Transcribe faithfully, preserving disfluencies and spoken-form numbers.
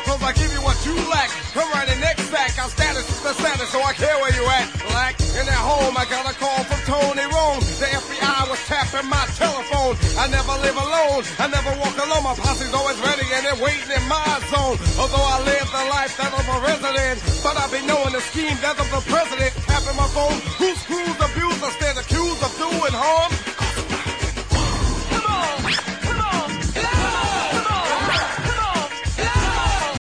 cause I give you what you lack. Come right in next sack, I'm status is the status, so I care where you at. Black, in at home, I got a call from Tony Rome. The F B I was tapping my telephone. I never live alone, I never walk alone. My posse's always ready and they're waiting in my zone. Although I live the life that of a resident, but I be knowing the scheme that of the president. Tapping my phone, who